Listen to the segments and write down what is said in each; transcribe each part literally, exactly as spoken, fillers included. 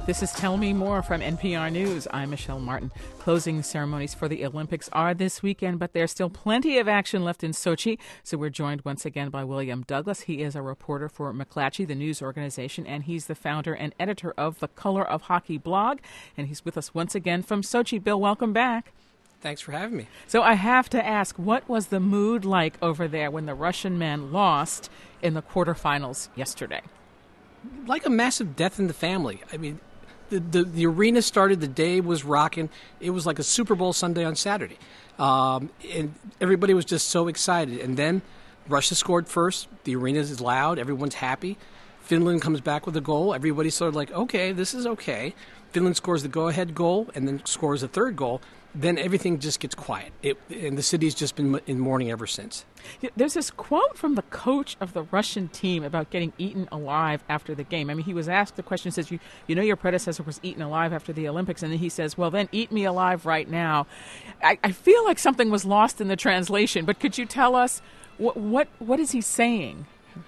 This is Tell Me More from N P R News. I'm Michelle Martin. Closing ceremonies for the Olympics are this weekend, but there's still plenty of action left in Sochi. So we're joined once again by William Douglas. He is a reporter for McClatchy, the news organization, and he's the founder and editor of the Color of Hockey blog. And he's with us once again from Sochi. Bill, welcome back. Thanks for having me. So I have to ask, what was the mood like over there when the Russian men lost in the quarterfinals yesterday? Like a massive death in the family. I mean, the, the, the arena started, the day was rocking. It was like a Super Bowl Sunday on Saturday. Um, and everybody was just so excited. And then Russia scored first. The arena is loud. Everyone's happy. Finland comes back with a goal. Everybody's sort of like, okay, this is okay. Finland scores the go-ahead goal and then scores a third goal. Then everything just gets quiet. It, and the city's just been in mourning ever since. There's this quote from the coach of the Russian team about getting eaten alive after the game. I mean, he was asked the question, says, you, you know your predecessor was eaten alive after the Olympics, and then he says, well, then eat me alive right now. I, I feel like something was lost in the translation, but could you tell us what what, what is he saying?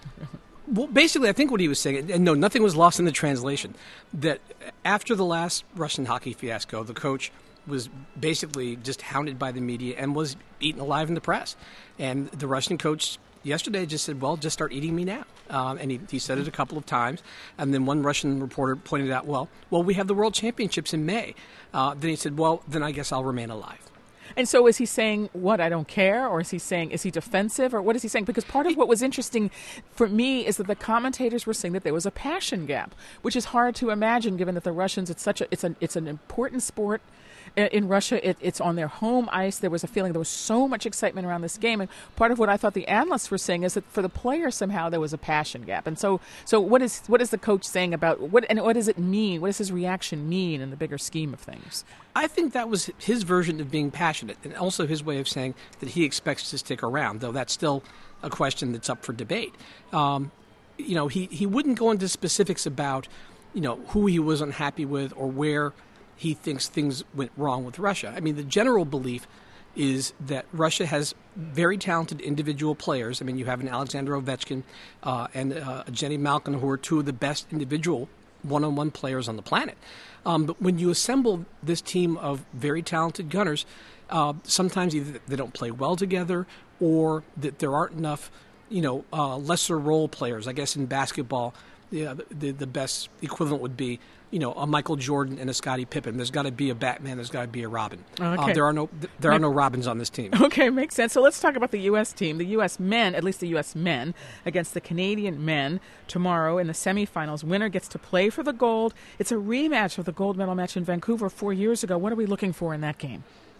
Well, basically, I think what he was saying, and no, nothing was lost in the translation, that after the last Russian hockey fiasco, the coach was basically just hounded by the media and was eaten alive in the press. And the Russian coach yesterday just said, well, just start eating me now. Um, and he, he said it a couple of times. And then one Russian reporter pointed out, well, well, we have the World Championships in May. Uh, then he said, well, then I guess I'll remain alive. And so is he saying, what, I don't care? Or is he saying, is he defensive? Or what is he saying? Because part of what was interesting for me is that the commentators were saying that there was a passion gap, which is hard to imagine given that the Russians, it's such a, it's an, it's an important sport. In Russia, it, it's on their home ice. There was a feeling there was so much excitement around this game. And part of what I thought the analysts were saying is that for the players, somehow there was a passion gap. And so so what is what is the coach saying about what and what does it mean? What does his reaction mean in the bigger scheme of things? I think that was his version of being passionate and also his way of saying that he expects to stick around, though that's still a question that's up for debate. Um, you know, he, he wouldn't go into specifics about, you know, who he was unhappy with or where he thinks things went wrong with Russia. I mean, the general belief is that Russia has very talented individual players. I mean, you have an Alexander Ovechkin uh, and uh, a Jenny Malkin, who are two of the best individual one-on-one players on the planet. Um, but when you assemble this team of very talented gunners, uh, sometimes either they don't play well together or that there aren't enough, you know, uh, lesser role players. I guess in basketball, yeah, the, the best equivalent would be, you know, a Michael Jordan and a Scottie Pippen. There's got to be a Batman. There's got to be a Robin. Okay. Uh, there are no there are no Robins on this team. Okay, makes sense. So let's talk about the U S team. The U S men, at least the U S men, against the Canadian men tomorrow in the semifinals. Winner gets to play for the gold. It's a rematch of the gold medal match in Vancouver four years ago. What are we looking for in that game?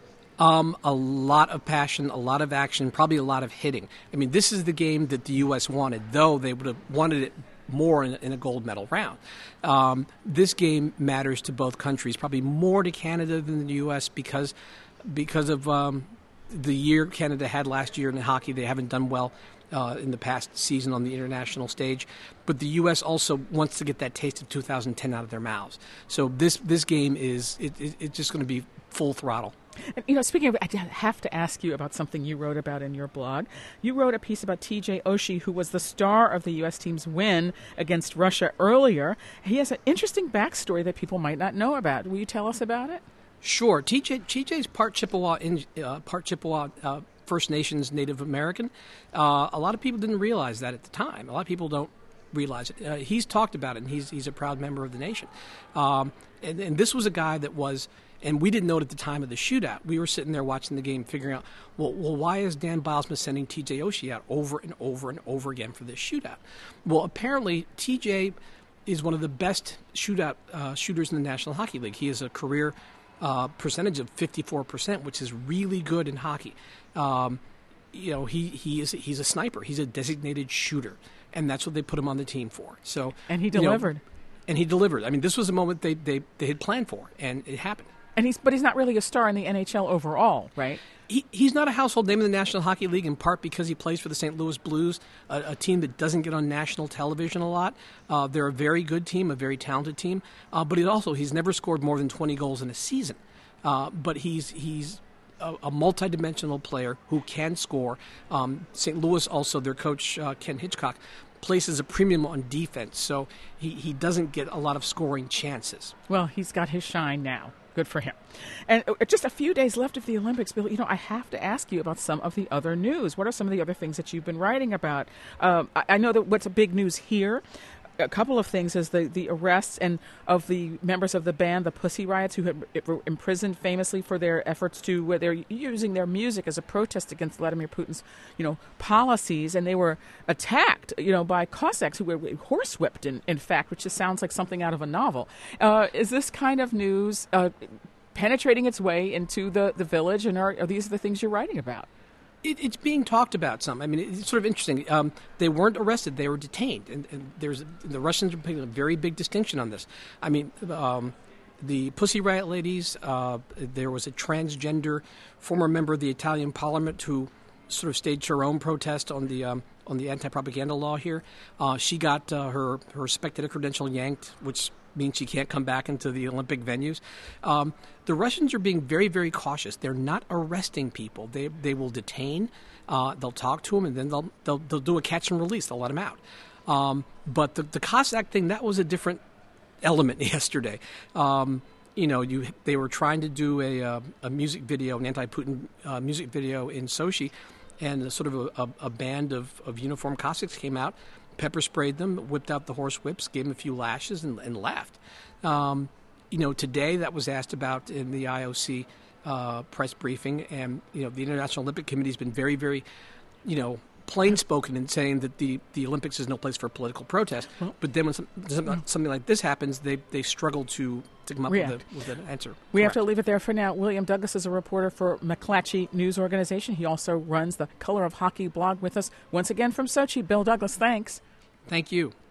Um, a lot of passion, a lot of action, probably a lot of hitting. I mean, this is the game that the U S wanted, though they would have wanted it more in, in a gold medal round. Um, this game matters to both countries, probably more to Canada than the U S because because of um, the year Canada had last year in hockey. They haven't done well uh, in the past season on the international stage. But the U S also wants to get that taste of two thousand ten out of their mouths. So this this game is it, it, it's just going to be full throttle. And, you know, speaking of, I have to ask you about something you wrote about in your blog. You wrote a piece about T J Oshie, who was the star of the U S team's win against Russia earlier. He has an interesting backstory that people might not know about. Will you tell us about it? Sure. T J T J's part Chippewa, in, uh, part Chippewa uh, First Nations Native American. Uh, a lot of people didn't realize that at the time. A lot of people don't realize it. Uh, he's talked about it, and he's he's a proud member of the nation. Um, and, and this was a guy that was. And we didn't know it at the time of the shootout. We were sitting there watching the game figuring out, well, well why is Dan Bilesma sending T J Oshie out over and over and over again for this shootout? Well, apparently T J is one of the best shootout uh, shooters in the National Hockey League. He has a career uh, percentage of fifty-four percent, which is really good in hockey. Um, you know, he, he is he's a sniper. He's a designated shooter, and that's what they put him on the team for. So And he delivered. You know, and he delivered. I mean, this was a moment they, they, they had planned for, and it happened. And he's, but he's not really a star in the N H L overall, right? He, he's not a household name in the National Hockey League, in part because he plays for the Saint Louis Blues, a, a team that doesn't get on national television a lot. Uh, they're a very good team, a very talented team. Uh, but he also he's never scored more than twenty goals in a season. Uh, but he's he's a, a multidimensional player who can score. Um, Saint Louis also, their coach, uh, Ken Hitchcock, places a premium on defense, so he, he doesn't get a lot of scoring chances. Well, he's got his shine now. Good for him. And just a few days left of the Olympics, Bill, you know, I have to ask you about some of the other news. What are some of the other things that you've been writing about? Um, I, I know that what's a big news here, a couple of things, is the, the arrests and of the members of the band, the Pussy Riots, who had, were imprisoned famously for their efforts to, where they're using their music as a protest against Vladimir Putin's, you know, policies, and they were attacked, you know, by Cossacks who were horsewhipped, in, in fact, which just sounds like something out of a novel. Uh, is this kind of news uh, penetrating its way into the, the village, and are, are these the things you're writing about? It, it's being talked about some. I mean, it's sort of interesting. Um, they weren't arrested; they were detained, and, and there's the Russians are making a very big distinction on this. I mean, um, the Pussy Riot ladies. Uh, there was a transgender former member of the Italian Parliament who sort of staged her own protest on the um, on the anti-propaganda law here. Uh, she got uh, her her spectator credential yanked, which means she can't come back into the Olympic venues. Um, the Russians are being very, very cautious. They're not arresting people. They they will detain. Uh, they'll talk to them, and then they'll they'll they'll do a catch and release. They'll let them out. Um, but the the Cossack thing, that was a different element yesterday. Um, you know, you they were trying to do a uh, a music video, an anti-Putin uh, music video in Sochi, and a sort of a, a, a band of, of uniformed Cossacks came out, pepper sprayed them, whipped out the horse whips, gave them a few lashes, and, and left. Um, you know, today that was asked about in the I O C uh, press briefing, and you know, the International Olympic Committee has been very, very, you know, plain spoken in saying that the, the Olympics is no place for political protest. Well, but then when some, something like this happens, they they struggle to, to come up with, a, with an answer. We Correct. have to leave it there for now. William Douglas is a reporter for McClatchy News Organization. He also runs the Color of Hockey blog with us. Once again from Sochi, Bill Douglas, thanks. Thank you.